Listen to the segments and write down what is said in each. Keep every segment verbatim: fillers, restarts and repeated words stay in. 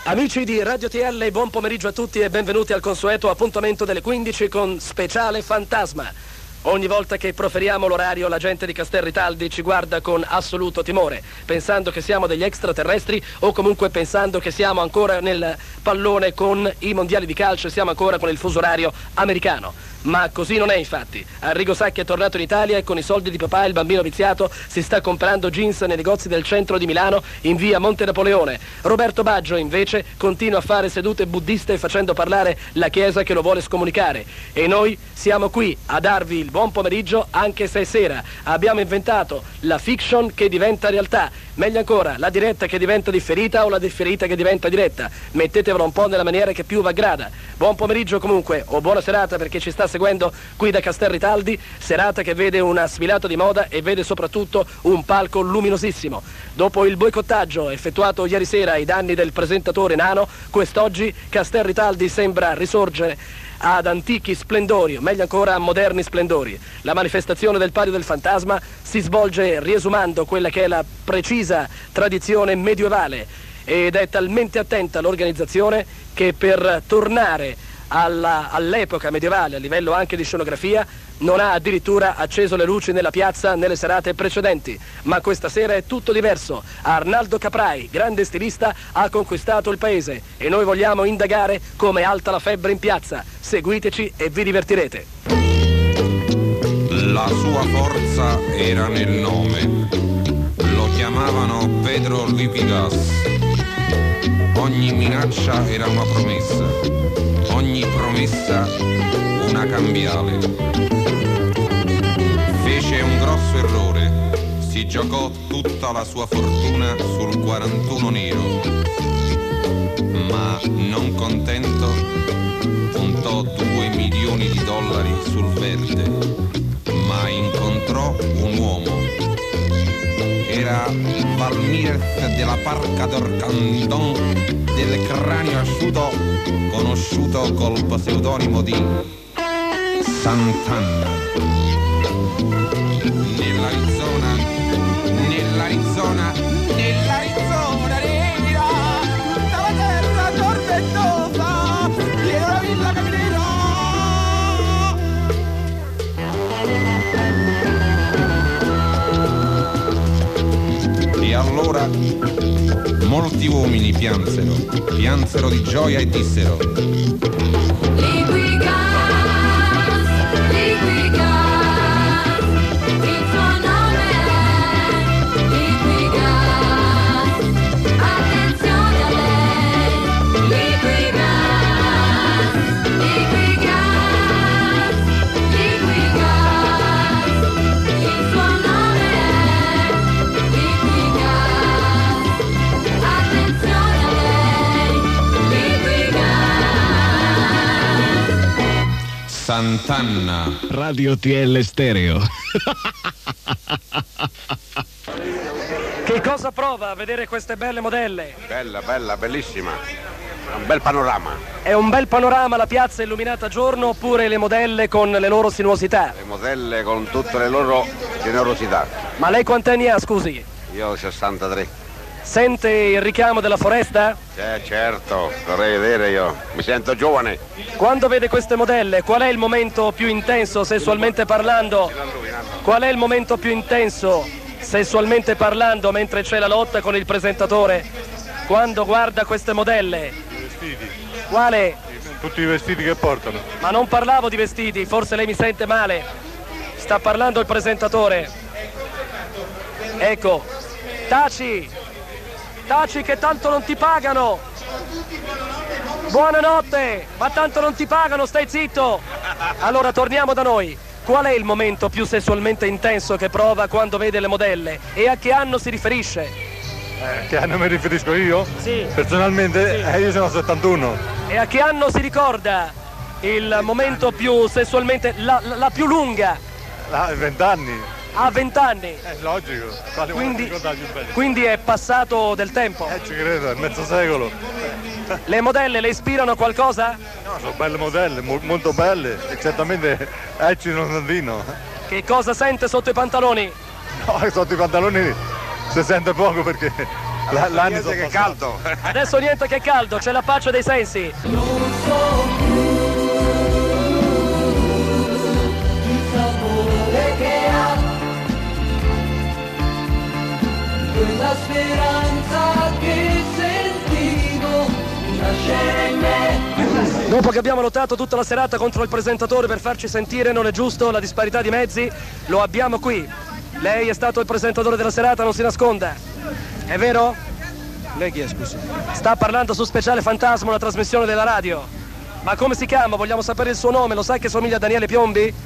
Amici di Radio T L, buon pomeriggio a tutti e benvenuti al consueto appuntamento delle quindici con Speciale Fantasma. Ogni volta che proferiamo l'orario la gente di Castelritaldi ci guarda con assoluto timore, pensando che siamo degli extraterrestri o comunque pensando che siamo ancora nel pallone con i mondiali di calcio e siamo ancora con il fuso orario americano. Ma così non è, infatti. Arrigo Sacchi è tornato in Italia e con i soldi di papà il bambino viziato si sta comprando jeans nei negozi del centro di Milano in via Monte Napoleone. Roberto Baggio invece continua a fare sedute buddiste facendo parlare la Chiesa che lo vuole scomunicare. E noi siamo qui a darvi il buon pomeriggio anche se è sera. Abbiamo inventato la fiction che diventa realtà. Meglio ancora, la diretta che diventa differita o la differita che diventa diretta. Mettetevela un po' nella maniera che più vi aggrada. Buon pomeriggio comunque, o buona serata per chi ci sta seguendo qui da Castelritaldi, serata che vede una sfilata di moda e vede soprattutto un palco luminosissimo. Dopo il boicottaggio effettuato ieri sera ai danni del presentatore nano, quest'oggi Castelritaldi sembra risorgere ad antichi splendori, o meglio ancora a moderni splendori. La manifestazione del Palio del Fantasma si svolge riesumando quella che è la precisa tradizione medievale ed è talmente attenta l'organizzazione che per tornare alla, all'epoca medievale a livello anche di scenografia non ha addirittura acceso le luci nella piazza nelle serate precedenti, ma questa sera è tutto diverso. Arnaldo Caprai, grande stilista, ha conquistato il paese e noi vogliamo indagare come è alta la febbre in piazza. Seguiteci e vi divertirete. La sua forza era nel nome, lo chiamavano Pedro Lipigas. Ogni minaccia era una promessa, ogni promessa una cambiale. Fece un grosso errore, si giocò tutta la sua fortuna sul quarantuno nero, ma non contento puntò due milioni di dollari sul verde, ma incontrò un uomo. Era Valmir della Parca d'Orcandon del Cranio Asciuto, conosciuto col pseudonimo di Sant'Anna. Nell'Arizona, nell'Arizona, nell'Arizona nera, tutta la terra tormentosa, dietro la villa caminera. E allora molti uomini piansero, piansero di gioia e dissero: Sant'Anna. Radio T L Stereo. Che cosa prova a vedere queste belle modelle? Bella, bella, bellissima. Un bel panorama. È un bel panorama, la piazza illuminata a giorno oppure le modelle con le loro sinuosità? Le modelle con tutte le loro generosità. Ma lei quanti anni ha, scusi? Io ho sessantatré. Sente il richiamo della foresta? Eh, certo, vorrei vedere io. Mi sento giovane. Quando vede queste modelle, qual è il momento più intenso sessualmente parlando? Qual è il momento più intenso sessualmente parlando mentre c'è la lotta con il presentatore? Quando guarda queste modelle? I vestiti. Quale? Tutti i vestiti che portano. Ma non parlavo di vestiti, forse lei mi sente male. Sta parlando il presentatore. Ecco, taci! Taci che tanto non ti pagano! Buonanotte! Ma tanto non ti pagano, stai zitto! Allora torniamo da noi. Qual è il momento più sessualmente intenso che prova quando vede le modelle? E a che anno si riferisce? Eh, che anno mi riferisco io? Sì. Personalmente Sì. Eh, io sono settantuno. E a che anno si ricorda il momento più sessualmente, la, la, la più lunga? Ah, vent'anni. A vent'anni. È logico. Quale Quindi, vuole ricordare più bello? quindi è passato del tempo. Eh, ci credo, è mezzo secolo. Le modelle le ispirano a qualcosa? No, sono belle modelle, mo- molto belle. E certamente eccitano tantino. Che cosa sente sotto i pantaloni? No, sotto i pantaloni si sente poco perché La- l'anni Niente sono che passati. caldo. Adesso niente che caldo, c'è la pace dei sensi. Quella speranza che sentivo nascere in me. Dopo che abbiamo lottato tutta la serata contro il presentatore per farci sentire, non è giusto, la disparità di mezzi, lo abbiamo qui. Lei è stato il presentatore della serata, non si nasconda. È vero? Lei chi è, scusi? Sta parlando su Speciale Fantasma, una trasmissione della radio. Ma come si chiama? Vogliamo sapere il suo nome, lo sai che somiglia a Daniele Piombi?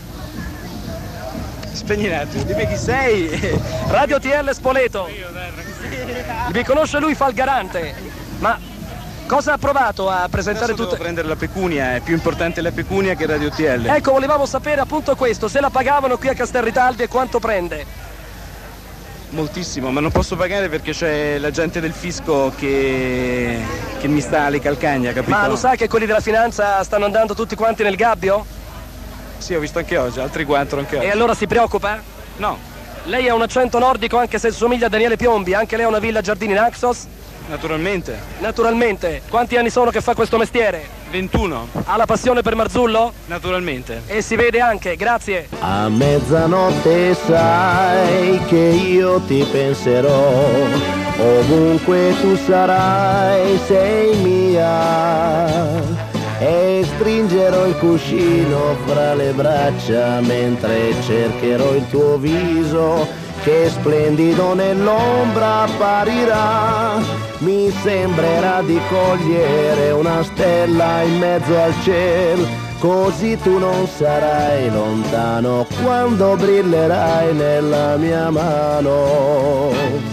Spegni un attimo, dimmi chi sei. Radio T L Spoleto. Mi conosce lui, fa il garante. Ma cosa ha provato a presentare Adesso devo tutte... prendere la pecunia, è più importante la pecunia che Radio T L. Ecco, volevamo sapere appunto questo, se la pagavano qui a Castelritaldi e quanto prende. Moltissimo, ma non posso pagare perché c'è la gente del fisco che, che mi sta alle calcagna, capito? Ma lo sa che quelli della finanza stanno andando tutti quanti nel gabbio? Sì, ho visto anche oggi, altri quattro anche oggi. E allora si preoccupa? No, Lei ha un accento nordico anche se somiglia a Daniele Piombi, anche lei ha una villa giardini in Naxos? naturalmente. Naturalmente. Quanti anni sono che fa questo mestiere? ventuno, Ha la passione per Marzullo? naturalmente. E si vede anche, grazie. A mezzanotte sai che io ti penserò, ovunque tu sarai sei mia, e stringerò il cuscino fra le braccia mentre cercherò il tuo viso che splendido nell'ombra apparirà. Mi sembrerà di cogliere una stella in mezzo al cielo, così tu non sarai lontano quando brillerai nella mia mano.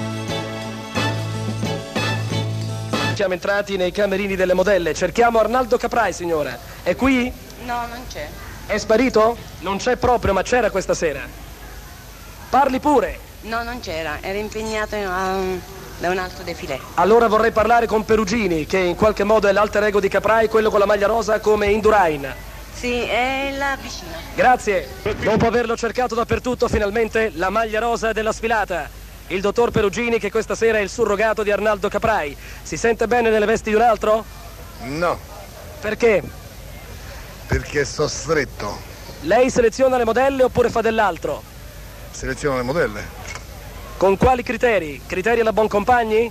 Siamo entrati nei camerini delle modelle. Cerchiamo Arnaldo Caprai, signora. È qui? No, non c'è. È sparito? Non c'è proprio, ma c'era questa sera. Parli pure. No, non c'era, era impegnato in, um, da un altro defilé. Allora vorrei parlare con Perugini, che in qualche modo è l'alter ego di Caprai, quello con la maglia rosa come Indurain. Sì, è là vicino. Grazie. Dopo averlo cercato dappertutto, finalmente la maglia rosa della sfilata. Il dottor Perugini, che questa sera è il surrogato di Arnaldo Caprai. Si sente bene nelle vesti di un altro? No, Perché? perché sto stretto. Lei seleziona le modelle oppure fa dell'altro? Seleziono le modelle. Con quali criteri? Criteri alla Boncompagni?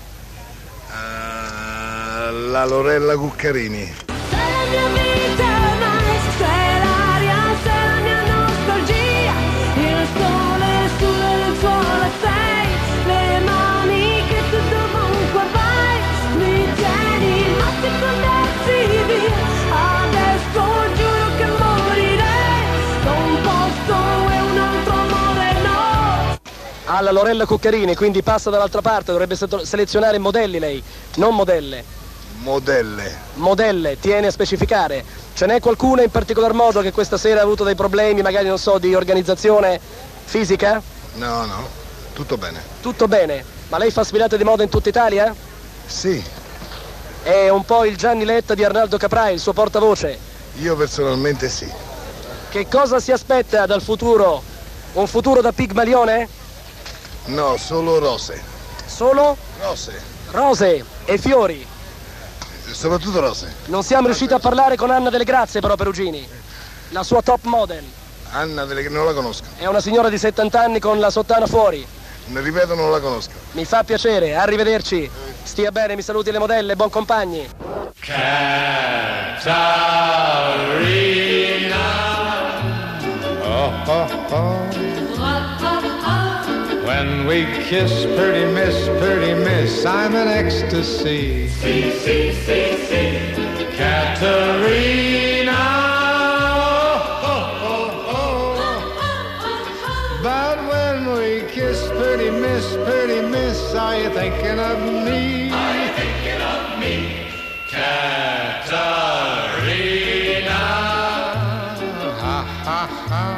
Uh, la Lorella Cuccarini. Alla Lorella Cuccarini, quindi passa dall'altra parte, dovrebbe se- selezionare modelli lei, non modelle. Modelle. Modelle, tiene a specificare. Ce n'è qualcuna in particolar modo che questa sera ha avuto dei problemi, magari non so, di organizzazione fisica? No, no, tutto bene. Tutto bene, ma lei fa sfilate di moda in tutta Italia? Sì, È un po' il Gianni Letta di Arnaldo Caprai, il suo portavoce. io personalmente sì. Che cosa si aspetta dal futuro? Un futuro da Pigmalione? No, solo rose. Solo Rose, rose e fiori. soprattutto rose. Non siamo riusciti a parlare con Anna Delle Grazie però, Perugini, la sua top model. Anna delle... non la conosco. È una signora di settanta anni con la sottana fuori. Ne ripeto, non la conosco. Mi fa piacere, arrivederci. Stia bene, mi saluti le modelle, buon compagni. Catarina. Oh, oh, oh. When we kiss, pretty miss, pretty miss, I'm in ecstasy. Si, si, si, si. Caterina. Oh, oh, oh, oh. But when we kiss, pretty miss, pretty miss, are you thinking of me? Are you thinking of me? Caterina. Ha, ha, ha.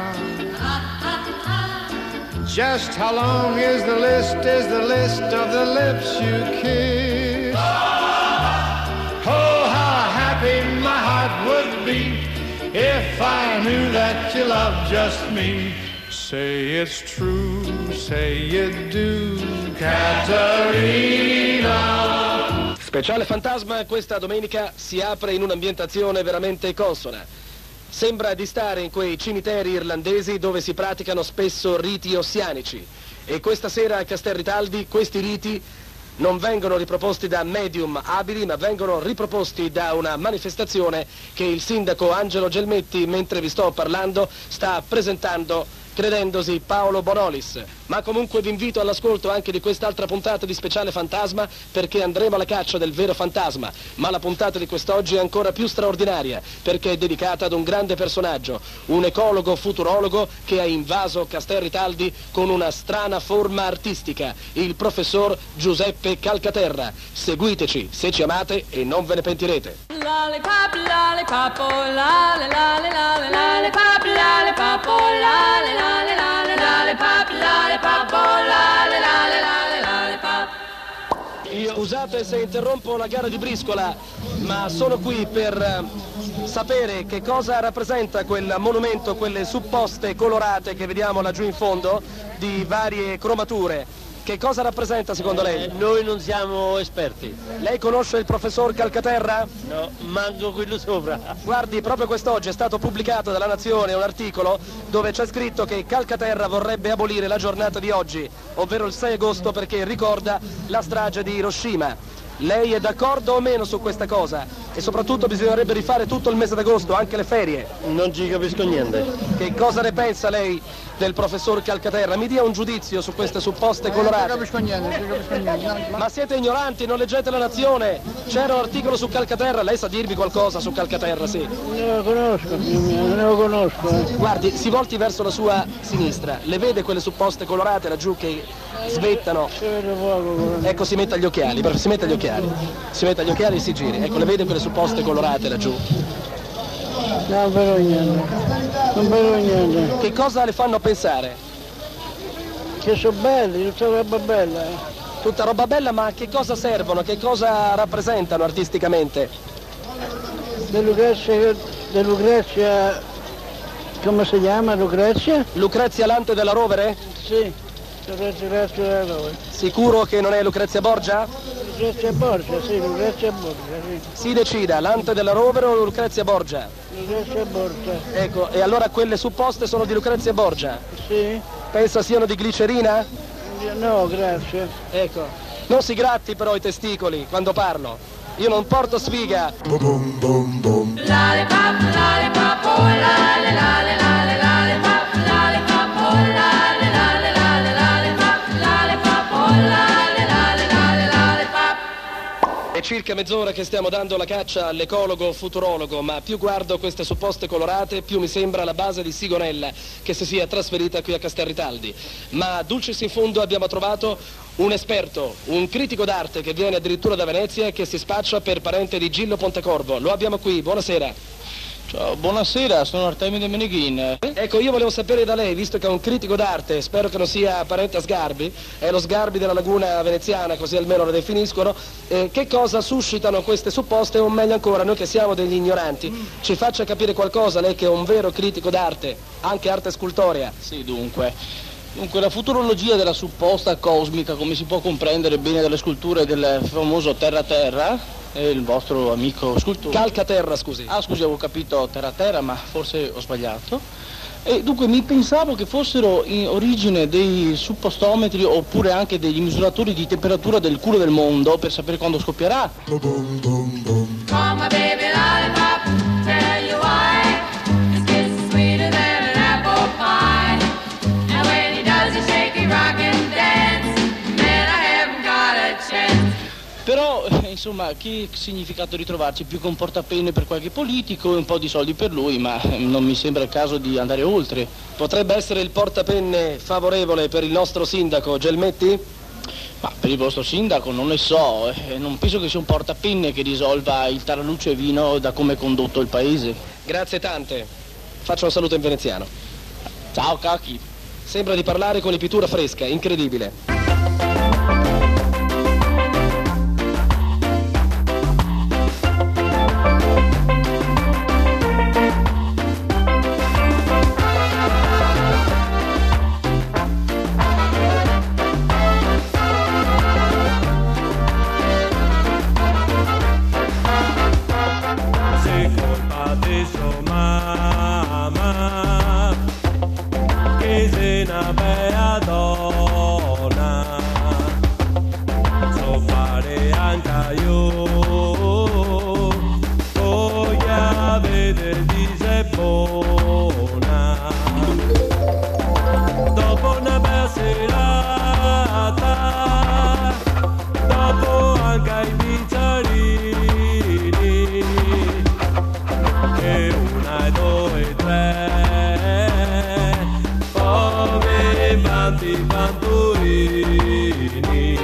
Just how long is the list, is the list of the lips you kiss? Oh, how happy my heart would be if I knew that you loved just me. Say it's true, say you do, Caterina. Speciale Fantasma questa domenica si apre in un'ambientazione veramente consona. Sembra di stare in quei cimiteri irlandesi dove si praticano spesso riti ossianici. E questa sera a Castelritaldi questi riti non vengono riproposti da medium abili, ma vengono riproposti da una manifestazione che il sindaco Angelo Gelmetti, mentre vi sto parlando, sta presentando credendosi Paolo Bonolis. Ma comunque vi invito all'ascolto anche di quest'altra puntata di Speciale Fantasma, perché andremo alla caccia del vero fantasma. Ma la puntata di quest'oggi è ancora più straordinaria, perché è dedicata ad un grande personaggio, un ecologo futurologo che ha invaso Castelritaldi con una strana forma artistica, il professor Giuseppe Calcaterra. Seguiteci se ci amate e non ve ne pentirete. Lollipop, lollipop, oh, lolly, lolly, lolly, lollipop, lollipop, oh, lolly, lolly, lolly, lollipop, lollipop, oh, lolly, lolly, lolly, lollipop. Scusate se interrompo la gara di briscola, ma sono qui per eh, sapere che cosa rappresenta quel monumento, quelle supposte colorate che vediamo laggiù in fondo, di varie cromature. Che cosa rappresenta secondo lei? Eh, noi non siamo esperti. Lei conosce il professor Calcaterra? No, manco quello sopra. Guardi, proprio quest'oggi è stato pubblicato dalla Nazione un articolo dove c'è scritto che Calcaterra vorrebbe abolire la giornata di oggi, ovvero il sei agosto, perché ricorda la strage di Hiroshima. Lei è d'accordo o meno su questa cosa? E soprattutto bisognerebbe rifare tutto il mese d'agosto, anche le ferie. Non ci capisco niente. Che cosa ne pensa lei del professor Calcaterra? Mi dia un giudizio su queste supposte colorate. Non ci capisco niente, non ci capisco niente. Ma siete ignoranti, non leggete la Nazione. C'era un articolo su Calcaterra, lei sa dirvi qualcosa su Calcaterra, sì? Non lo conosco, non lo conosco. Guardi, si volti verso la sua sinistra, le vede quelle supposte colorate laggiù che svettano? Ecco, si metta gli occhiali, si metta gli occhiali. Si metta gli occhiali e si giri. Ecco, le vede quelle supposte colorate laggiù? Non vedo niente, non vedo niente. Che cosa le fanno pensare? Che sono belli, tutta roba bella. Tutta roba bella, ma a che cosa servono? Che cosa rappresentano artisticamente? De Lucrezia, de Lucrezia, come si chiama Lucrezia? Lucrezia Lante della Rovere? Sì, Lucrezia della Rovere. Sicuro che non è Lucrezia Borgia? Lucrezia Borgia, sì, Lucrezia Borgia, sì. Si decida, Lante della Rovere o Lucrezia Borgia? Lucrezia Borgia. Ecco, e allora quelle supposte sono di Lucrezia Borgia? Sì. Pensa siano di glicerina? No, grazie. Ecco, non si gratti però i testicoli quando parlo. Io non porto sfiga. Lollipop, lollipop, oh, lolly, lolly, lolly, lollipop, lollipop, oh, lolly, lolly, lolly, lollipop, lollipop, oh, lolly, lolly, lolly, lollipop. È circa mezz'ora che stiamo dando la caccia all'ecologo futurologo, ma più guardo queste supposte colorate, più mi sembra la base di Sigonella che si sia trasferita qui a Castelritaldi. Ma dulcis in fondo abbiamo trovato un esperto, un critico d'arte che viene addirittura da Venezia e che si spaccia per parente di Gillo Pontecorvo. Lo abbiamo qui, buonasera. Ciao, buonasera, sono Artemide Meneghin. Ecco, io volevo sapere da lei, visto che è un critico d'arte, spero che non sia parente a Sgarbi, è lo Sgarbi della laguna veneziana, così almeno lo definiscono, eh, che cosa suscitano queste supposte, o meglio ancora, noi che siamo degli ignoranti, ci faccia capire qualcosa, lei che è un vero critico d'arte, anche arte scultorea. Sì, dunque. Dunque, la futurologia della supposta cosmica, come si può comprendere bene dalle sculture del famoso Terra Terra, è il vostro amico scultore. Calcaterra, scusi. Ah, scusi, avevo capito Terra Terra, ma forse ho sbagliato. E dunque mi pensavo che fossero in origine dei suppostometri oppure anche degli misuratori di temperatura del culo del mondo per sapere quando scoppierà. Oh, my baby lollipop, tell you why. This kiss is sweeter than an apple pie. And when he does he shake, he rock and dance, man, I haven't got a chance. Però, eh, insomma, che significato ritrovarci? Più che un portapenne per qualche politico e un po' di soldi per lui, ma eh, non mi sembra il caso di andare oltre. Potrebbe essere il portapenne favorevole per il nostro sindaco Gelmetti? Ma per il vostro sindaco non ne so, eh, non penso che sia un portapenne che risolva il taralluccio e vino da come è condotto il paese. Grazie tante. Faccio un saluto in veneziano. Ciao cacchi. Sembra di parlare con lipitura fresca, incredibile. una bella donna, so fare anche io, voglio vedere di se buona. Dopo una bella serata, dopo anche i pizzarini, e una, due, tre, poi tanti panturini.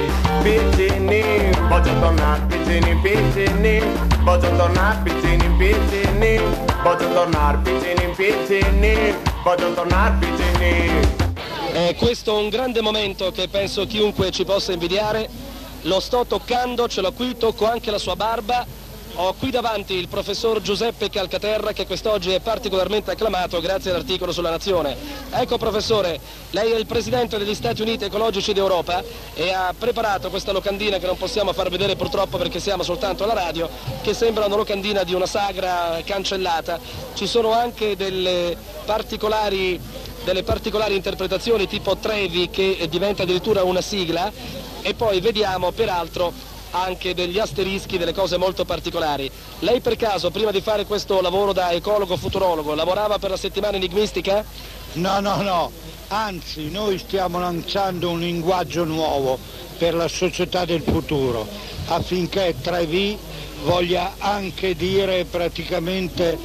Piccini, voglio tornare, piccini, piccini, voglio tornare, piccini, piccini, voglio tornare, piccini, piccini, voglio tornare, piccini. Eh, questo è un grande momento che penso chiunque ci possa invidiare. Lo sto toccando, ce l'ho qui, tocco anche la sua barba. Ho qui davanti il professor Giuseppe Calcaterra, che quest'oggi è particolarmente acclamato grazie all'articolo sulla Nazione. Ecco professore, lei è il presidente degli Stati Uniti Ecologici d'Europa e ha preparato questa locandina che non possiamo far vedere purtroppo perché siamo soltanto alla radio, che sembra una locandina di una sagra cancellata. Ci sono anche delle particolari, delle particolari interpretazioni tipo Trevi, che diventa addirittura una sigla, e poi vediamo peraltro anche degli asterischi, delle cose molto particolari. Lei per caso, prima di fare questo lavoro da ecologo futurologo, lavorava per la settimana enigmistica? No, no, no, anzi noi stiamo lanciando un linguaggio nuovo per la società del futuro, affinché Trevi voglia anche dire praticamente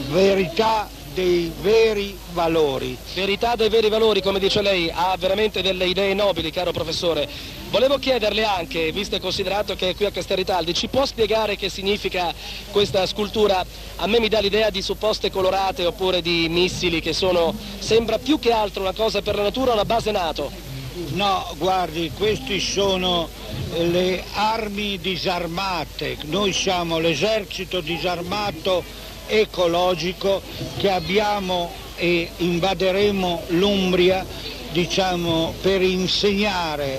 verità dei veri valori. Verità dei veri valori, come dice lei, ha veramente delle idee nobili, caro professore. Volevo chiederle anche, visto e considerato che è qui a Casterritaldi, ci può spiegare che significa questa scultura? A me mi dà l'idea di supposte colorate oppure di missili, che sono, sembra più che altro una cosa per la natura, una base NATO. No, guardi, questi sono le armi disarmate. Noi siamo l'esercito disarmato ecologico che abbiamo e invaderemo l'Umbria, diciamo, per insegnare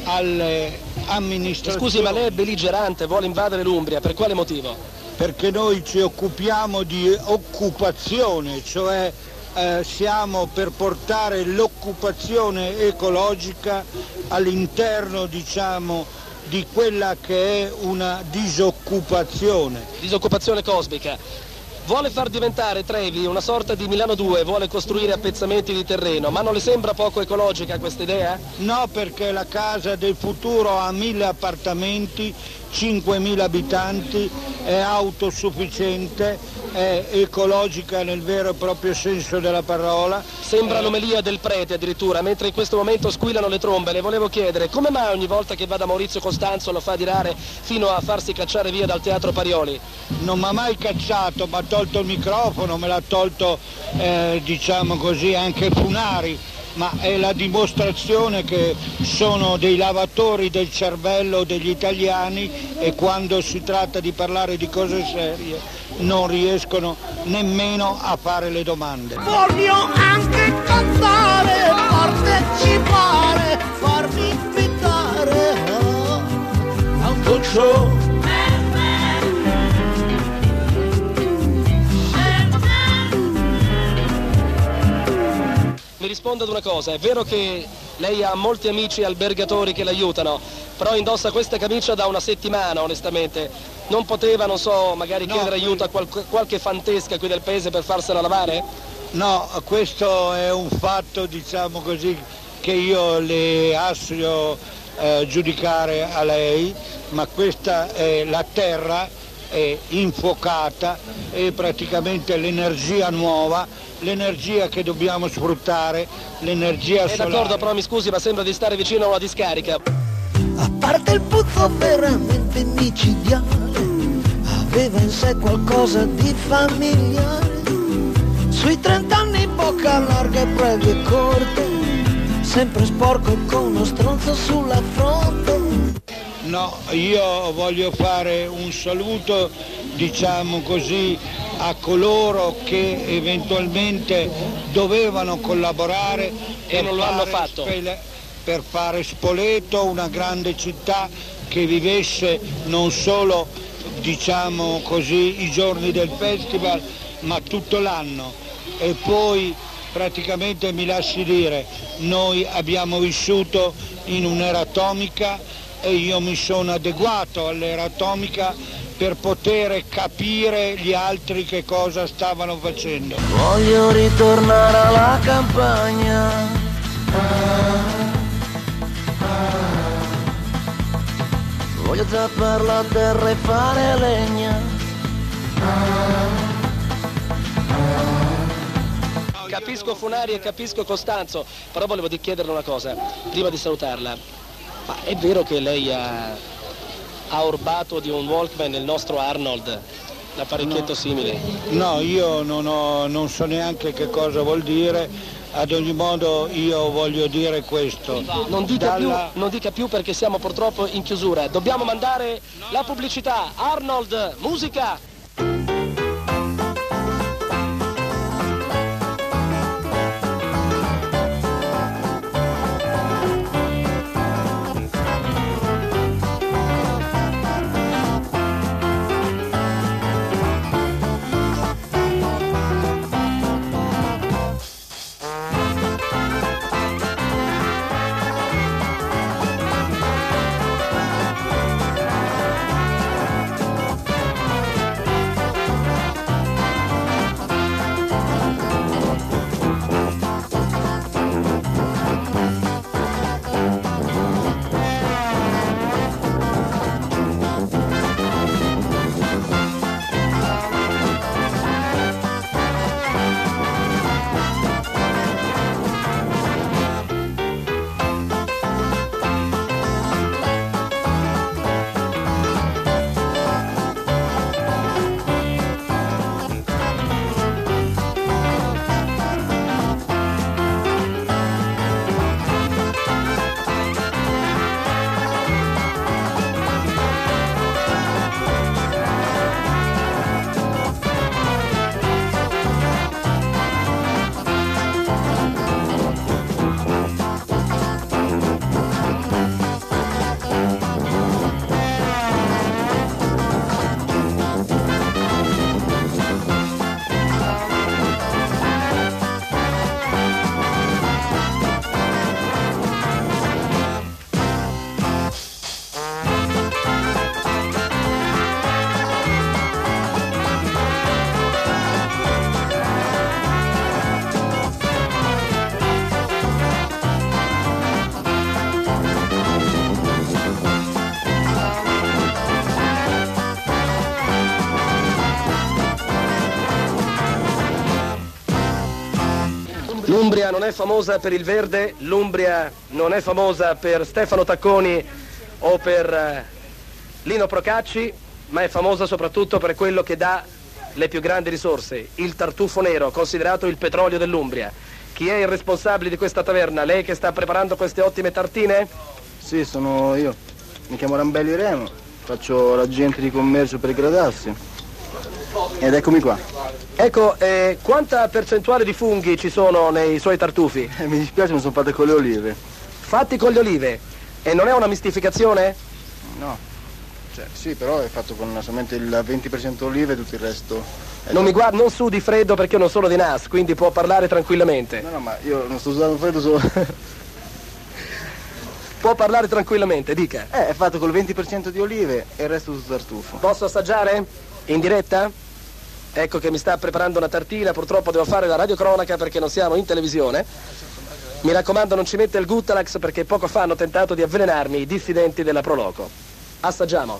alle amministrazioni. Scusi, ma lei è belligerante, vuole invadere l'Umbria, per quale motivo? Perché noi ci occupiamo di occupazione, cioè eh, siamo per portare l'occupazione ecologica all'interno, diciamo, di quella che è una disoccupazione. Disoccupazione cosmica. Vuole far diventare Trevi una sorta di Milano due, vuole costruire appezzamenti di terreno, ma non le sembra poco ecologica questa idea? No, perché la casa del futuro ha mille appartamenti, cinquemila abitanti, è autosufficiente, è ecologica nel vero e proprio senso della parola. Sembra l'omelia del prete addirittura, mentre in questo momento squillano le trombe. Le volevo chiedere, come mai ogni volta che va da Maurizio Costanzo lo fa dirare fino a farsi cacciare via dal Teatro Parioli? Non mi ha mai cacciato, mi ha tolto il microfono, me l'ha tolto, eh, diciamo così, anche Funari, ma è la dimostrazione che sono dei lavatori del cervello degli italiani e quando si tratta di parlare di cose serie non riescono nemmeno a fare le domande. Voglio anche cantare, partecipare, farmi invitare a un talk show. Mi risponda ad una cosa, è vero che lei ha molti amici albergatori che l'aiutano, però indossa questa camicia da una settimana, onestamente. Non poteva, non so, magari no, chiedere aiuto a qual qualche fantesca qui del paese per farsela lavare? No, questo è un fatto, diciamo così, che io le lascio eh, giudicare a lei, ma questa è la terra, è infuocata, è praticamente l'energia nuova, l'energia che dobbiamo sfruttare, l'energia solare. È d'accordo, però mi scusi, ma sembra di stare vicino a una discarica. A parte il puzzo veramente micidiale, aveva in sé qualcosa di familiare. Sui trent'anni bocca larga e brevi e corte, sempre sporco con uno stronzo sulla fronte. No, io voglio fare un saluto, diciamo così, a coloro che eventualmente dovevano collaborare e non lo hanno fatto. Per fare Spoleto una grande città che vivesse non solo, diciamo così, i giorni del festival, ma tutto l'anno. E poi praticamente mi lasci dire, noi abbiamo vissuto in un'era atomica e io mi sono adeguato all'era atomica per poter capire gli altri che cosa stavano facendo. Voglio ritornare alla campagna. Voglio zappare la terra e fare legna. Capisco Funari e capisco Costanzo, però volevo di chiederle una cosa, prima di salutarla. Ma è vero che lei ha, ha orbato di un Walkman il nostro Arnold, l'apparecchietto no. simile? No, io non, ho, non so neanche che cosa vuol dire. Ad ogni modo io voglio dire questo. Non dica, Dalla... più, non dica più perché siamo purtroppo in chiusura. Dobbiamo mandare la pubblicità. Arnold, musica! L'Umbria non è famosa per il verde, l'Umbria non è famosa per Stefano Tacconi o per eh, Lino Procacci, ma è famosa soprattutto per quello che dà le più grandi risorse, il tartufo nero, considerato il petrolio dell'Umbria. Chi è il responsabile di questa taverna? Lei che sta preparando queste ottime tartine? Sì, sono io. Mi chiamo Rambelli Remo, faccio l'agente di commercio per Gradassi. Ed eccomi qua. Ecco, eh, quanta percentuale di funghi ci sono nei suoi tartufi? Eh, mi dispiace, non sono fatte con le olive. Fatti con le olive? E non è una mistificazione? No. Cioè, sì, però è fatto con solamente il venti per cento olive e tutto il resto. Non mi guarda, non sudi freddo perché io non sono di N A S, quindi può parlare tranquillamente. No, no, ma io non sto usando freddo solo. Può parlare tranquillamente, dica. Eh, è fatto col venti per cento di olive e il resto tutto tartufo. Posso assaggiare? In diretta? Ecco che mi sta preparando una tartina, purtroppo devo fare la radiocronaca perché non siamo in televisione. Mi raccomando, non ci mette il Guttalax perché poco fa hanno tentato di avvelenarmi i dissidenti della Proloco. Assaggiamo.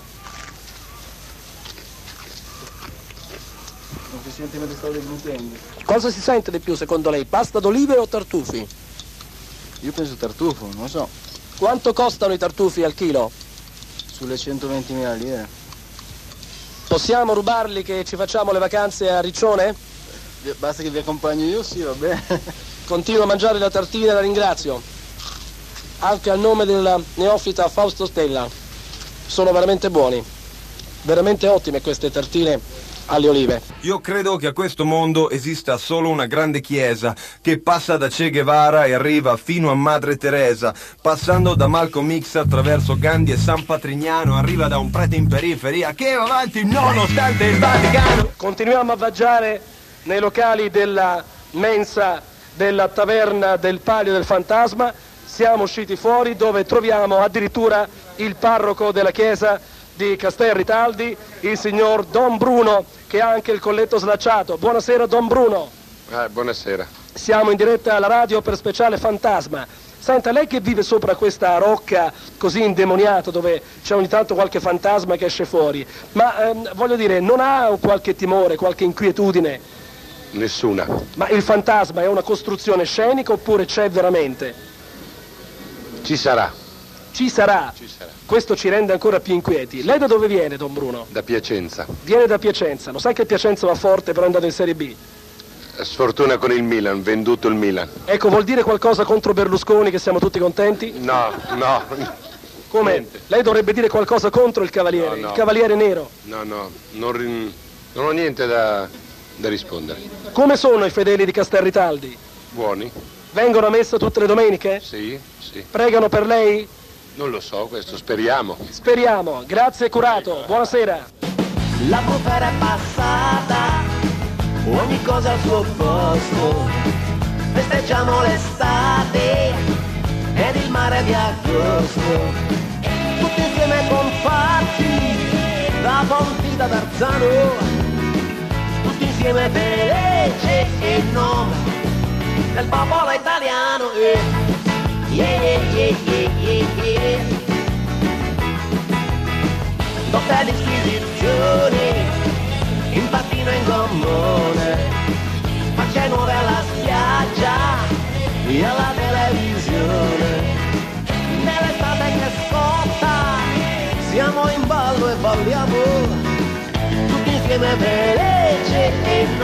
Non si sente mentre stavo deglutendo. Cosa si sente di più secondo lei? Pasta d'olive o tartufi? Io penso tartufo, non so. Quanto costano i tartufi al chilo? Sulle centoventimila lire. Possiamo rubarli che ci facciamo le vacanze a Riccione? Basta che vi accompagno io, sì, va bene. Continuo a mangiare la tartina e la ringrazio. Anche al nome del neofita Fausto Stella. Sono veramente buoni. Veramente ottime queste tartine alle olive. Io credo che a questo mondo esista solo una grande chiesa che passa da Che Guevara e arriva fino a Madre Teresa, passando da Malcolm X attraverso Gandhi e San Patrignano, arriva da un prete in periferia che va avanti nonostante il Vaticano. Continuiamo a viaggiare nei locali della mensa della taverna del Palio del Fantasma. Siamo usciti fuori dove troviamo addirittura il parroco della chiesa di Casterritaldi, il signor Don Bruno, che ha anche il colletto slacciato. Buonasera Don Bruno. Eh, buonasera. Siamo in diretta alla radio per Speciale Fantasma. Senta, lei che vive sopra questa rocca così indemoniata dove c'è ogni tanto qualche fantasma che esce fuori, ma ehm, voglio dire, non ha qualche timore, qualche inquietudine? Nessuna. Ma il fantasma è una costruzione scenica oppure c'è veramente? Ci sarà. Ci sarà? Ci sarà. Questo ci rende ancora più inquieti. Lei da dove viene, Don Bruno? Da Piacenza. Viene da Piacenza. Lo sai che Piacenza va forte però è andato in Serie B? Sfortuna con il Milan, venduto il Milan. Ecco, vuol dire qualcosa contro Berlusconi che siamo tutti contenti? No, no. Come? Niente. Lei dovrebbe dire qualcosa contro il Cavaliere, No, no. il Cavaliere Nero. No, no, non, rin- non ho niente da, da rispondere. Come sono i fedeli di Casterritaldi? Buoni? Vengono a messa tutte le domeniche? Sì, sì. Pregano per lei? Non lo so, questo speriamo. Speriamo. Grazie curato. Buonasera. La bufera è passata, ogni cosa al suo posto, festeggiamo l'estate ed il mare di agosto, tutti insieme compatti da Ponti da Tarzano, tutti insieme felici in nome del popolo italiano. eh. Yeah, yeah, yeah, yeah, yeah, yeah. Lotta di squisizioni in pattino in gommone, facce nuove alla spiaggia e alla televisione, nell'estate che scotta siamo in ballo e balliamo tutti insieme felici in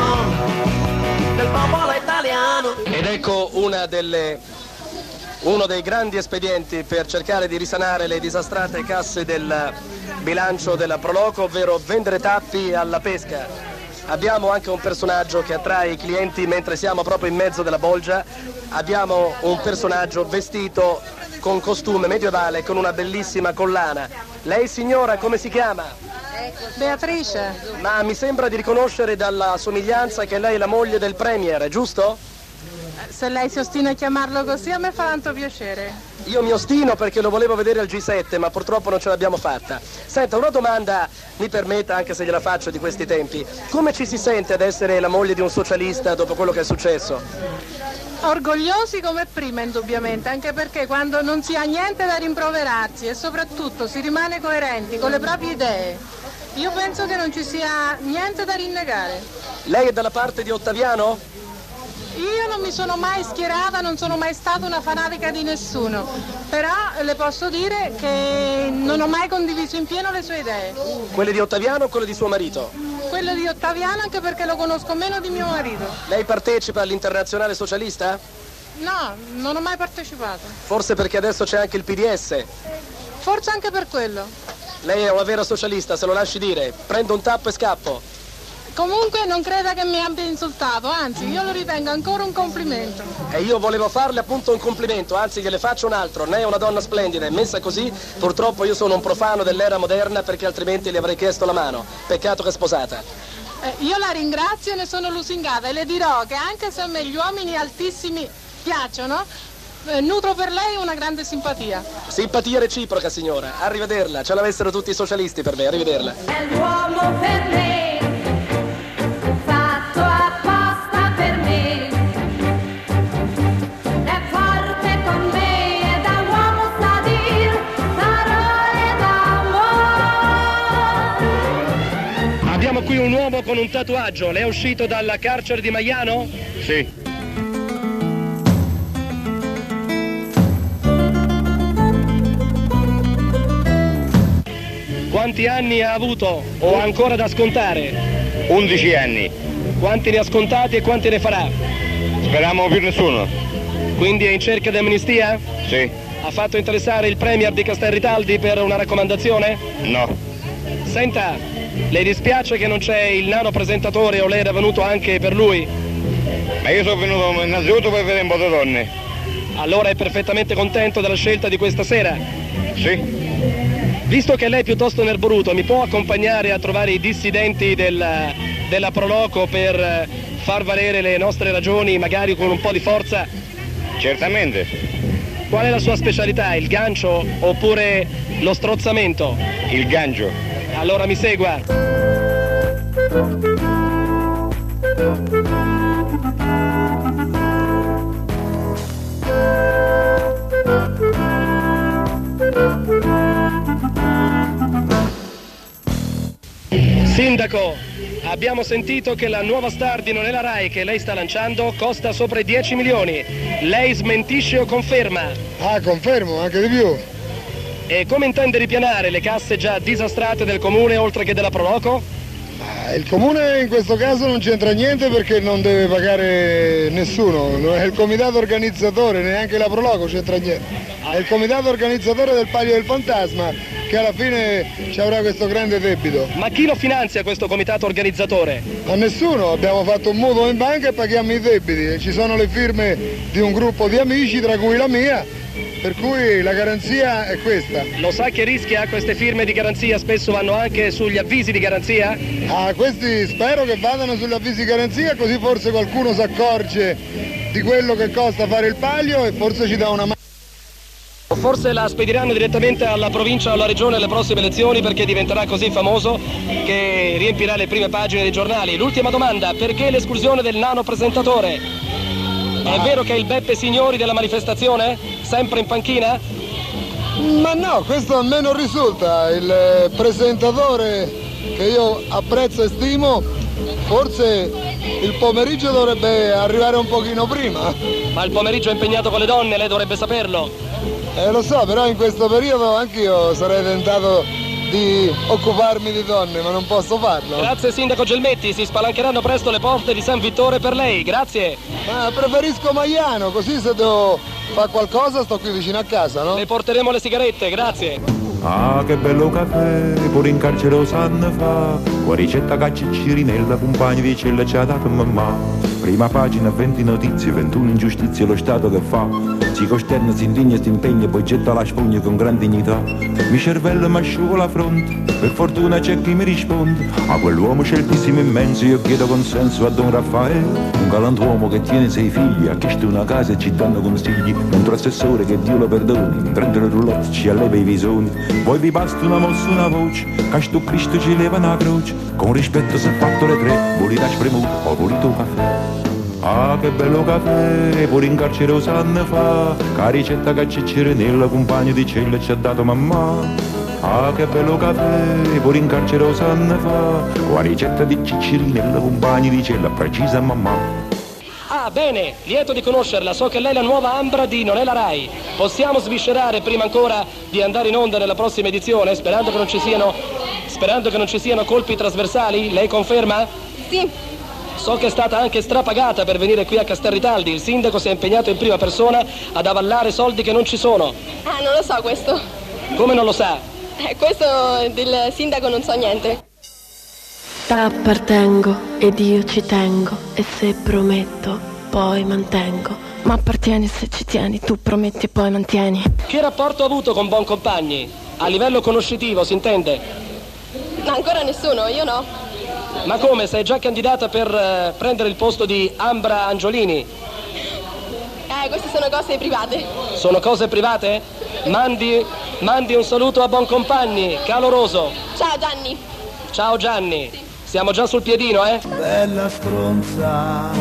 nome del popolo italiano. Ed ecco una delle uno dei grandi espedienti per cercare di risanare le disastrate casse del bilancio della Proloco, ovvero vendere tappi alla pesca. Abbiamo anche un personaggio che attrae i clienti mentre siamo proprio in mezzo della bolgia. Abbiamo un personaggio vestito con costume medievale con una bellissima collana. Lei signora come si chiama? Beatrice. Ma mi sembra di riconoscere dalla somiglianza che lei è la moglie del Premier, giusto? Se lei si ostina a chiamarlo così a me fa tanto piacere. Io mi ostino perché lo volevo vedere al G sette, ma purtroppo non ce l'abbiamo fatta. Senta, una domanda, mi permetta, anche se gliela faccio di questi tempi. Come ci si sente ad essere la moglie di un socialista dopo quello che è successo? Orgogliosi come prima, indubbiamente, anche perché quando non si ha niente da rimproverarsi e soprattutto si rimane coerenti con le proprie idee, io penso che non ci sia niente da rinnegare. Lei è dalla parte di Ottaviano? Io non mi sono mai schierata, non sono mai stata una fanatica di nessuno, però le posso dire che non ho mai condiviso in pieno le sue idee. Quelle di Ottaviano o quelle di suo marito? Quello di Ottaviano anche perché lo conosco meno di mio marito. Lei partecipa all'Internazionale Socialista? No, non ho mai partecipato. Forse perché adesso c'è anche il P D S? Forse anche per quello. Lei è una vera socialista, se lo lasci dire. Prendo un tappo e scappo. Comunque non creda che mi abbia insultato, anzi io lo ritengo ancora un complimento. E io volevo farle appunto un complimento, anzi gliele faccio un altro. Lei è una donna splendida e messa così, purtroppo io sono un profano dell'era moderna perché altrimenti le avrei chiesto la mano. Peccato che è sposata. Eh, io la ringrazio e ne sono lusingata e le dirò che anche se a me gli uomini altissimi piacciono, eh, nutro per lei una grande simpatia. Simpatia reciproca, signora. Arrivederla, ce l'avessero tutti i socialisti per me, arrivederla. È l'uomo per me, fatto apposta per me, è forte con me e da uomo sa dir parole d'amore. Abbiamo qui un uomo con un tatuaggio, lei è uscito dalla carcere di Maiano? Sì. Quanti anni ha avuto o ha ancora da scontare? undici anni. Quanti ne ha scontati e quanti ne farà? Speriamo più nessuno. Quindi è in cerca di amnistia? Sì. Ha fatto interessare il Premier di Casterritaldi per una raccomandazione? No. Senta, le dispiace che non c'è il nano presentatore o lei era venuto anche per lui? Ma io sono venuto innanzitutto per vedere un po' di donne. Allora è perfettamente contento della scelta di questa sera? Sì. Visto che lei è piuttosto nerboruto, mi può accompagnare a trovare i dissidenti del, della Proloco per far valere le nostre ragioni magari con un po' di forza? Certamente. Qual è la sua specialità, il gancio oppure lo strozzamento? Il gancio. Allora mi segua. Sindaco, abbiamo sentito che la nuova star di Non è la Rai che lei sta lanciando costa sopra i dieci milioni. Lei smentisce o conferma? Ah, confermo, anche di più. E come intende ripianare le casse già disastrate del comune oltre che della Proloco? Ah, il comune in questo caso non c'entra niente perché non deve pagare nessuno, non è il comitato organizzatore, neanche la Proloco c'entra niente. È il comitato organizzatore del Palio del Fantasma che alla fine ci avrà questo grande debito. Ma chi lo finanzia questo comitato organizzatore? A nessuno, abbiamo fatto un mutuo in banca e paghiamo i debiti e ci sono le firme di un gruppo di amici, tra cui la mia, per cui la garanzia è questa. Lo sa che rischia? Queste firme di garanzia spesso vanno anche sugli avvisi di garanzia? Ah, questi spero che vadano sugli avvisi di garanzia, così forse qualcuno si accorge di quello che costa fare il palio e forse ci dà una mano. Forse la spediranno direttamente alla provincia o alla regione alle prossime elezioni perché diventerà così famoso che riempirà le prime pagine dei giornali. L'ultima domanda, perché l'esclusione del nano presentatore? È vero che è il Beppe Signori della manifestazione? Sempre in panchina? Ma no, questo a me non risulta. Il presentatore che io apprezzo e stimo, forse il pomeriggio dovrebbe arrivare un pochino prima. Ma il pomeriggio è impegnato con le donne, lei dovrebbe saperlo. Eh, lo so, però in questo periodo anch'io sarei tentato di occuparmi di donne, ma non posso farlo. Grazie Sindaco Gelmetti, si spalancheranno presto le porte di San Vittore per lei, grazie. Ma preferisco Maiano, così se devo fare qualcosa sto qui vicino a casa, no? Le porteremo le sigarette, grazie. Ah, che bello caffè, pure in carcere lo sanno fa. Qua ricetta caccirinella, compagni di cella ci ha dato mamma. Prima pagina, venti notizie, ventuno ingiustizie lo Stato che fa. Si costerna, si indigna, si impegna, poi getta la spugna con gran dignità. Mi cervello mi asciugo la fronte, per fortuna c'è chi mi risponde. A quell'uomo sceltissimo immenso io chiedo consenso a Don Raffaele. Un galantuomo che tiene sei figli, ha chiesto una casa e ci danno consigli. Mentre assessore che Dio lo perdoni, prende le roulotte, ci alleva i visoni. Poi vi basta una mossa, una voce, che sto Cristo ci leva una croce. Con rispetto si è fatto le tre, volete spremuto o volete un caffè. Ah, che bello caffè, pure in carcere lo sanno fa. Che ricetta che c'è nella compagna di cella ci ha dato mamma. Ah, che bello caffè, pure in carcere lo sanno fa. Con ricetta di Ciccirinella, compagni di cella, precisa mamma. Ah, bene, lieto di conoscerla, so che lei è la nuova Ambra di Non è la Rai. Possiamo sviscerare prima ancora di andare in onda nella prossima edizione, sperando che non ci siano, sperando che non ci siano colpi trasversali? Lei conferma? Sì. So che è stata anche strapagata per venire qui a Castelritaldi, il sindaco si è impegnato in prima persona ad avallare soldi che non ci sono. Ah, non lo so questo. Come non lo sa? Eh, questo del sindaco non so niente. T'appartengo ed io ci tengo e se prometto poi mantengo. Ma appartieni se ci tieni, tu prometti e poi mantieni. Che rapporto ha avuto con Boncompagni? A livello conoscitivo, si intende? No, ancora nessuno, io no. Ma come, sei già candidata per eh, prendere il posto di Ambra Angiolini? Eh, queste sono cose private. Sono cose private? Mandi, mandi un saluto a Boncompagni, caloroso. Ciao Gianni. Ciao Gianni. Sì. Siamo già sul piedino, eh? Bella stronza,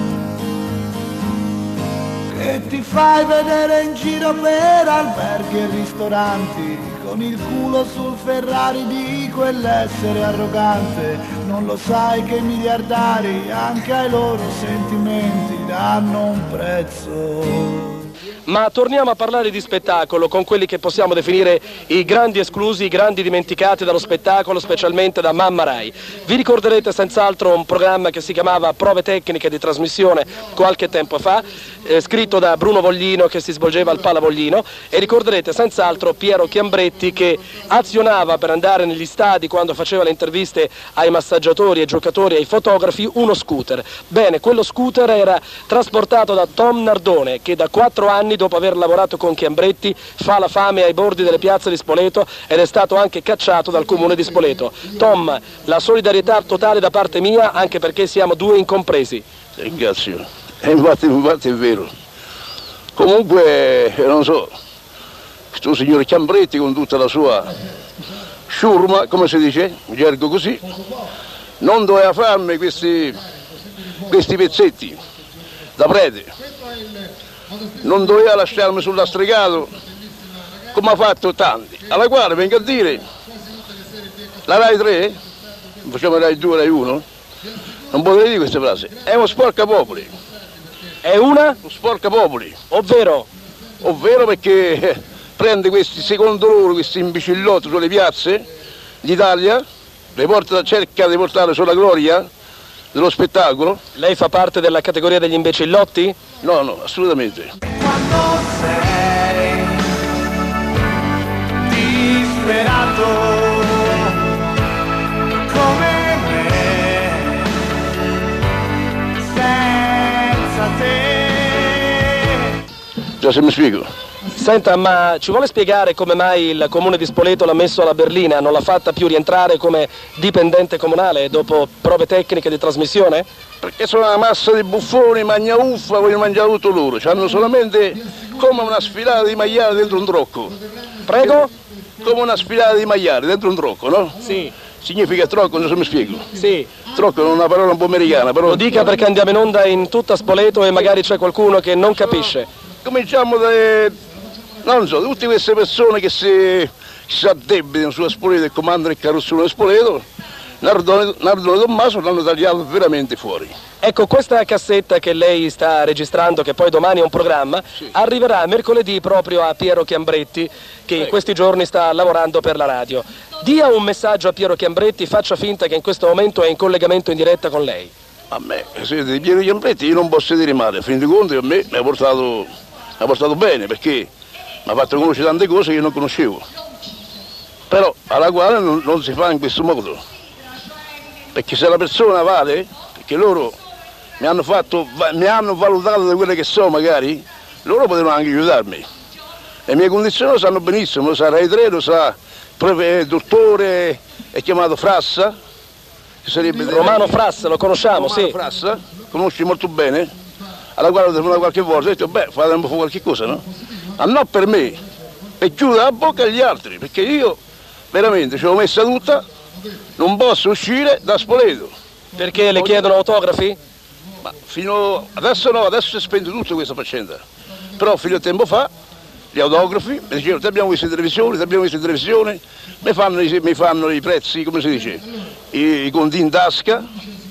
che ti fai vedere in giro per alberghi e ristoranti, con il culo sul Ferrari di quell'essere arrogante. Non lo sai che i miliardari anche ai loro sentimenti danno un prezzo. Ma torniamo a parlare di spettacolo con quelli che possiamo definire i grandi esclusi, i grandi dimenticati dallo spettacolo, specialmente da Mamma Rai. Vi ricorderete senz'altro un programma che si chiamava Prove tecniche di trasmissione qualche tempo fa, eh, scritto da Bruno Voglino, che si svolgeva al Palavoglino, e ricorderete senz'altro Piero Chiambretti che azionava per andare negli stadi quando faceva le interviste ai massaggiatori, ai giocatori, ai fotografi, uno scooter. Bene, quello scooter era trasportato da Tom Nardone, che da quattro anni, dopo aver lavorato con Chiambretti, fa la fame ai bordi delle piazze di Spoleto ed è stato anche cacciato dal comune di Spoleto. Tom, la solidarietà totale da parte mia, anche perché siamo due incompresi. ringrazio. E infatti, infatti è vero. Comunque, non so, questo signor Chiambretti con tutta la sua sciurma, come si dice, in gergo così, non doveva farmi questi, questi pezzetti da prete, non doveva lasciarmi sul lastricato come ha fatto tanti, alla quale vengo a dire la Rai tre, facciamo Rai due, Rai uno, non potrei dire queste frasi, è uno sporcapopoli. È una? Uno sporcapopoli. Ovvero? Ovvero perché prende questi, secondo loro, questi imbecillotti sulle piazze d'Italia, le porta, cerca di portare sulla gloria dello spettacolo. Lei fa parte della categoria degli imbecillotti? No, no, assolutamente. Quando sei disperato come me, senza te. Già se mi spiego. Senta, ma ci vuole spiegare come mai il comune di Spoleto l'ha messo alla berlina, non l'ha fatta più rientrare come dipendente comunale dopo prove tecniche di trasmissione? Perché sono una massa di buffoni, magna uffa, vogliono mangiare tutto loro, hanno solamente come una sfilata di maiali dentro un trocco. Prego? Come una sfilata di maiali dentro un trocco, no? Sì. Significa trocco, non so se mi spiego. Sì. Trocco è una parola un po' americana, però... Lo dica perché andiamo in onda in tutta Spoleto e magari c'è qualcuno che non capisce. Cominciamo da... non so, tutte queste persone che si, si addebitano sulla Spoleto e comandano il carrozzone di Spoleto, Nardone, Nardone Tommaso l'hanno tagliato veramente fuori. Ecco, questa cassetta che lei sta registrando, che poi domani è un programma, sì, arriverà mercoledì proprio a Piero Chiambretti, che in questi giorni sta lavorando per la radio. Dia un messaggio a Piero Chiambretti, faccia finta che in questo momento è in collegamento in diretta con lei. A me, se di Piero Chiambretti io non posso dire male, a fin dei conti a me mi ha portato, mi ha portato bene, perché mi ha fatto conoscere tante cose che io non conoscevo, però alla quale non, non si fa in questo modo, perché se la persona vale, perché loro mi hanno, fatto, mi hanno valutato da quelle che so magari, loro potevano anche aiutarmi. Le mie condizioni lo sanno benissimo, lo sa Rai tre, lo sa il dottore, è chiamato Frassa, che sarebbe Romano Frassa, lo conosciamo, Romano sì. Frassa, conosci molto bene, alla quale ho telefonato qualche volta e ho detto, beh, fate un po' qualche cosa, no? Ma no per me, e chiuda la bocca agli altri, perché io veramente ce l'ho messa tutta, non posso uscire da Spoleto. Perché le chiedono autografi? Ma fino adesso no, adesso si è spento tutta questa faccenda, però fino a tempo fa gli autografi mi dicevano ti abbiamo visto in televisione, ti abbiamo visto in televisione, mi fanno, mi fanno i prezzi, come si dice, i, i conti in tasca,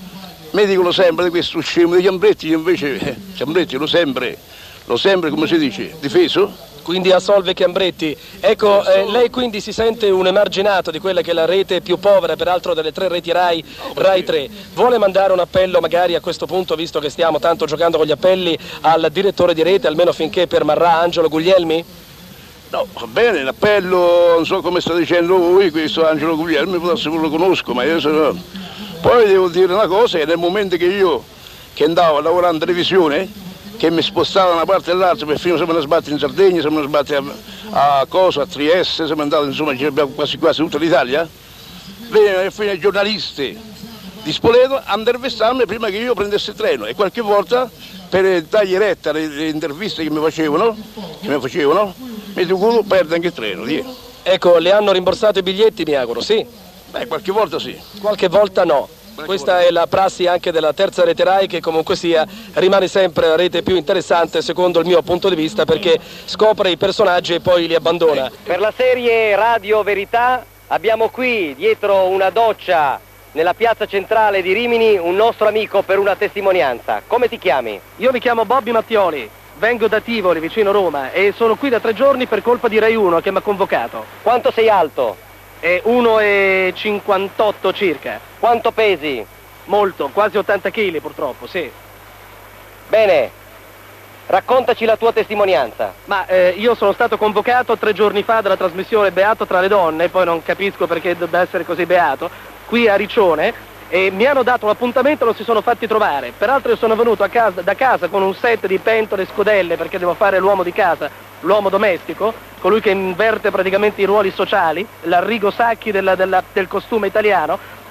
mi dicono sempre di questo scemo di Chiambretti, io invece eh, Chiambretti l'ho sempre, l'ho sempre, come si dice, difeso. Quindi assolve Chiambretti. Ecco, eh, lei quindi si sente un emarginato di quella che è la rete più povera, peraltro delle tre reti Rai, Rai tre. Vuole mandare un appello magari a questo punto, visto che stiamo tanto giocando con gli appelli, al direttore di rete, almeno finché permarrà, Angelo Guglielmi? No, va bene, l'appello, non so come sta dicendo voi, questo Angelo Guglielmi, forse lo conosco, ma io sono... Poi devo dire una cosa, che nel momento che io, che andavo a lavorare in televisione, che mi spostava da una parte all'altra, per fino siamo andati in Sardegna, siamo andati a, a cosa, a Trieste, siamo andati, insomma, abbiamo quasi quasi tutta l'Italia, venivano fino ai giornalisti di Spoleto a intervistarmi prima che io prendessi il treno, e qualche volta per dargli retta alle, alle interviste che mi facevano, che mi facevano, mi dovevo perdere anche il treno. Dì. Ecco, le hanno rimborsato i biglietti, mi auguro, sì? Beh, qualche volta sì. Qualche volta no. Questa è la prassi anche della terza rete Rai, che comunque sia rimane sempre la rete più interessante secondo il mio punto di vista, perché scopre i personaggi e poi li abbandona. Per la serie Radio Verità abbiamo qui dietro una doccia nella piazza centrale di Rimini un nostro amico per una testimonianza. Come ti chiami? Io mi chiamo Bobby Mattioli, vengo da Tivoli vicino Roma e sono qui da tre giorni per colpa di Rai uno che mi ha convocato. Quanto sei alto? È uno e cinquantotto circa. Quanto pesi? Molto, quasi ottanta chili purtroppo, sì. Bene, raccontaci la tua testimonianza. Ma eh, io sono stato convocato tre giorni fa dalla trasmissione Beato tra le donne, poi non capisco perché debba essere così beato, qui a Riccione, e mi hanno dato un appuntamento e non si sono fatti trovare. Peraltro io sono venuto a casa, da casa con un set di pentole e scodelle, perché devo fare l'uomo di casa, l'uomo domestico, colui che inverte praticamente i ruoli sociali, l'Arrigo Sacchi della, della, del costume italiano.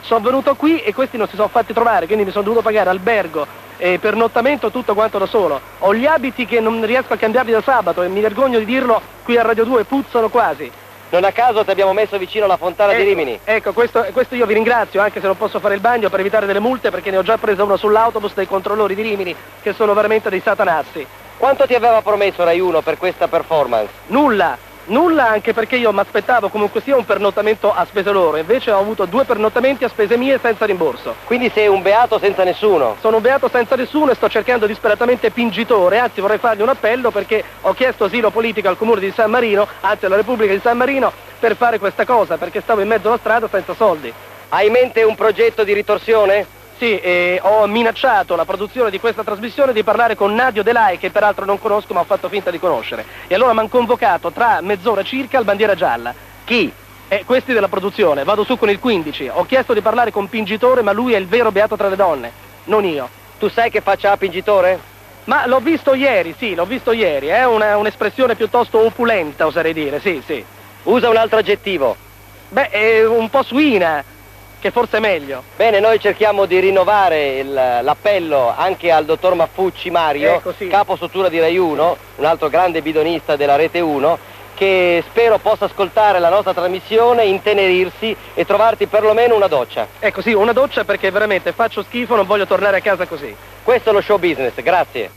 Sono venuto qui e questi non si sono fatti trovare, quindi mi sono dovuto pagare albergo e pernottamento tutto quanto da solo. Ho gli abiti che non riesco a cambiarli da sabato e mi vergogno di dirlo qui a Radio due, puzzano quasi. Non a caso ti abbiamo messo vicino alla fontana ecco, di Rimini. Ecco, questo, questo io vi ringrazio, anche se non posso fare il bagno per evitare delle multe, perché ne ho già preso uno sull'autobus dei controllori di Rimini, che sono veramente dei satanazzi. Quanto ti aveva promesso Rai uno per questa performance? Nulla, nulla, anche perché io mi aspettavo comunque sia un pernottamento a spese loro, invece ho avuto due pernottamenti a spese mie senza rimborso. Quindi sei un beato senza nessuno? Sono un beato senza nessuno e sto cercando disperatamente pingitore, anzi vorrei fargli un appello perché ho chiesto asilo politico al comune di San Marino, anzi alla Repubblica di San Marino, per fare questa cosa, perché stavo in mezzo alla strada senza soldi. Hai in mente un progetto di ritorsione? Sì, e ho minacciato la produzione di questa trasmissione di parlare con Nadio De Lai, che peraltro non conosco ma ho fatto finta di conoscere. E allora mi hanno convocato tra mezz'ora circa al Bandiera Gialla. Chi? Eh, questi della produzione, vado su con il quindici. Ho chiesto di parlare con Pingitore, ma lui è il vero beato tra le donne, non io. Tu sai che faccia ha Pingitore? Ma l'ho visto ieri, sì, l'ho visto ieri. È una, un'espressione piuttosto opulenta, oserei dire, sì, sì. Usa un altro aggettivo. Beh, è un po' suina, che forse è meglio. Bene, noi cerchiamo di rinnovare il, l'appello anche al dottor Maffucci Mario, ecco, sì. capo struttura di Rai uno, un altro grande bidonista della Rete uno, che spero possa ascoltare la nostra trasmissione, intenerirsi e trovarti perlomeno una doccia. Ecco, sì, una doccia, perché veramente faccio schifo, non voglio tornare a casa così. Questo è lo show business, grazie.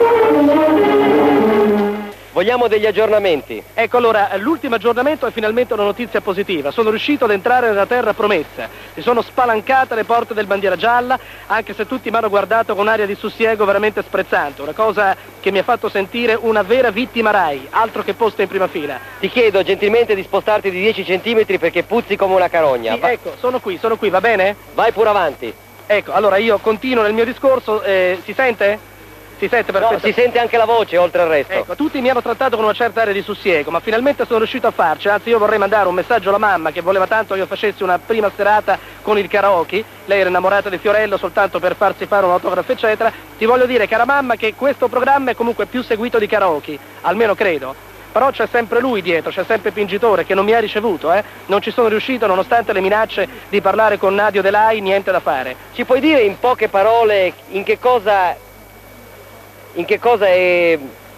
Vogliamo degli aggiornamenti. Ecco, allora, l'ultimo aggiornamento è finalmente una notizia positiva. Sono riuscito ad entrare nella terra promessa. Mi sono spalancate le porte del Bandiera Gialla, anche se tutti mi hanno guardato con aria di sussiego veramente sprezzante. Una cosa che mi ha fatto sentire una vera vittima Rai, altro che posto in prima fila. Ti chiedo gentilmente di spostarti di dieci centimetri perché puzzi come una carogna. Sì, Va- ecco, sono qui, sono qui, va bene? Vai pure avanti. Ecco, allora io continuo nel mio discorso, eh, si sente? Si sente perfettamente? No, si sente anche la voce oltre al resto. Ecco, tutti mi hanno trattato con una certa area di sussiego, ma finalmente sono riuscito a farci. Anzi, io vorrei mandare un messaggio alla mamma che voleva tanto che io facessi una prima serata con il karaoke. Lei era innamorata di Fiorello soltanto per farsi fare un autografo, eccetera. Ti voglio dire, cara mamma, che questo programma è comunque più seguito di karaoke, almeno credo. Però c'è sempre lui dietro, c'è sempre Pingitore che non mi ha ricevuto, eh. Non ci sono riuscito nonostante le minacce di parlare con Nadio De Lai, niente da fare. Ci puoi dire in poche parole in che cosa... In che cosa è...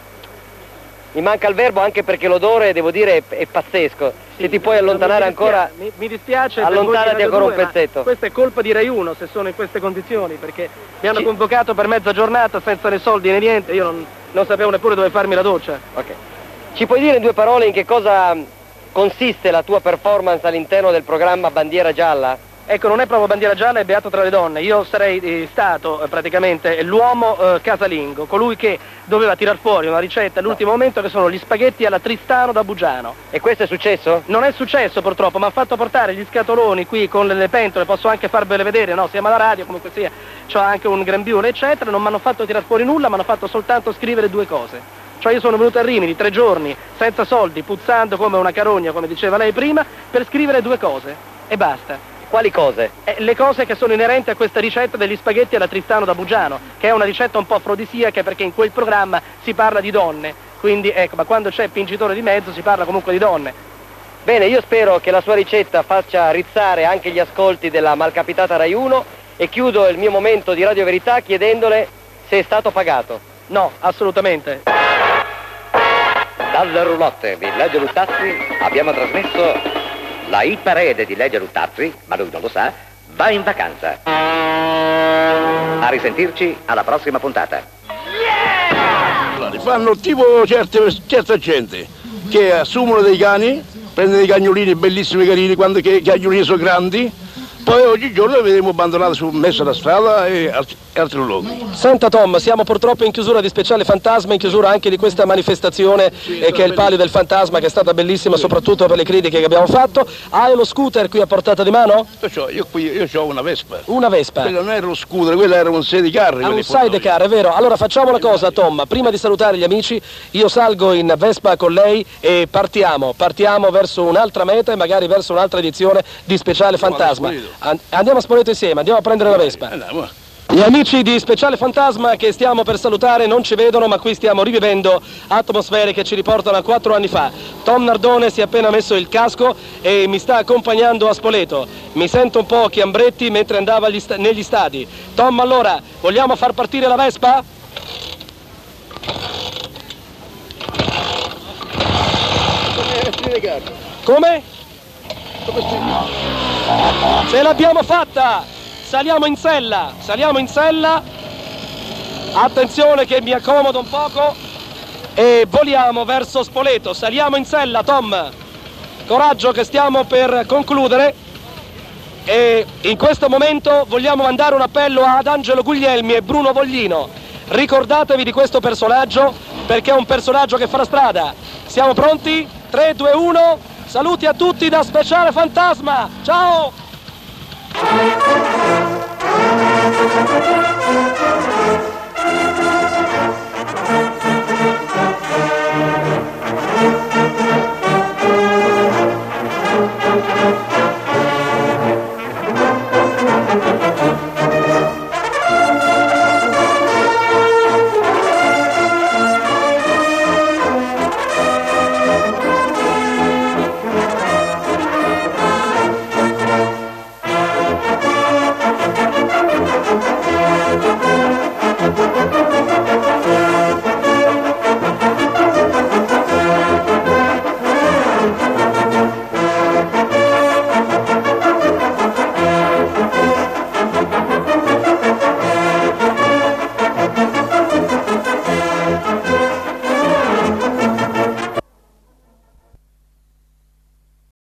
Mi manca il verbo anche perché l'odore, devo dire, è, è pazzesco. Sì, se ti puoi allontanare mi ancora... Mi, mi dispiace... Allontanati ancora un due, pezzetto. Questa è colpa di Rai uno se sono in queste condizioni, perché mi hanno Ci... convocato per mezza giornata senza né soldi né niente, io non, non sapevo neppure dove farmi la doccia. Ok. Ci puoi dire in due parole in che cosa consiste la tua performance all'interno del programma Bandiera Gialla? Ecco, non è proprio Bandiera Gialla, è beato tra le donne. Io sarei eh, stato eh, praticamente l'uomo eh, casalingo, colui che doveva tirar fuori una ricetta all'ultimo no. momento, che sono gli spaghetti alla Tristano da Bugiano. E questo è successo? Non è successo purtroppo, mi hanno fatto portare gli scatoloni qui con le, le pentole, posso anche farvele vedere, no? Siamo alla radio, comunque sia, c'ho anche un grembiule eccetera, non mi hanno fatto tirar fuori nulla, mi hanno fatto soltanto scrivere due cose. Cioè io sono venuto a Rimini tre giorni, senza soldi, puzzando come una carogna, come diceva lei prima, per scrivere due cose. E basta. Quali cose? Eh, le cose che sono inerenti a questa ricetta degli spaghetti alla Tristano da Bugiano, che è una ricetta un po' afrodisiaca perché in quel programma si parla di donne. Quindi ecco, ma quando c'è Pingitore di mezzo si parla comunque di donne. Bene, io spero che la sua ricetta faccia rizzare anche gli ascolti della malcapitata Rai uno e chiudo il mio momento di Radio Verità chiedendole se è stato pagato. No, assolutamente. Dal roulotte di Legge Luttazzi abbiamo trasmesso la hit parade di Legge Luttazzi, ma lui non lo sa, va in vacanza. A risentirci alla prossima puntata. Yeah! Fanno tipo certe, certa gente che assumono dei cani, prendono dei cagnolini bellissimi carini, quando che, che cagnolini sono grandi, poi oggigiorno li vediamo abbandonati su mezzo alla strada e altri, altri luoghi. Senta Tom, siamo purtroppo in chiusura di Speciale Fantasma, in chiusura anche di questa manifestazione sì, eh, che è il Palio del Fantasma, che è stata bellissima sì. soprattutto per le critiche che abbiamo fatto. Hai lo scooter qui a portata di mano? Io, io qui io ho una Vespa. Una Vespa? Quello non era lo scooter, quello era un sidecar. Ah, un sidecar, è vero. Allora facciamo una cosa Tom, prima di salutare gli amici, io salgo in Vespa con lei e partiamo, partiamo verso un'altra meta e magari verso un'altra edizione di Speciale Fantasma. Andiamo a Spoleto insieme, andiamo a prendere la Vespa. Andiamo. Gli amici di Speciale Fantasma che stiamo per salutare non ci vedono, ma qui stiamo rivivendo atmosfere che ci riportano a quattro anni fa. Tom Nardone si è appena messo il casco e mi sta accompagnando a Spoleto. Mi sento un po' Chiambretti mentre andava agli sta- negli stadi. Tom, allora, vogliamo far partire la Vespa? Come? Ce l'abbiamo fatta! Saliamo in sella, saliamo in sella, attenzione che mi accomodo un poco e voliamo verso Spoleto, saliamo in sella, Tom, coraggio che stiamo per concludere e in questo momento vogliamo mandare un appello ad Angelo Guglielmi e Bruno Voglino, ricordatevi di questo personaggio perché è un personaggio che farà strada, siamo pronti? tre, due, uno, saluti a tutti da Speciale Fantasma, ciao! Thank you.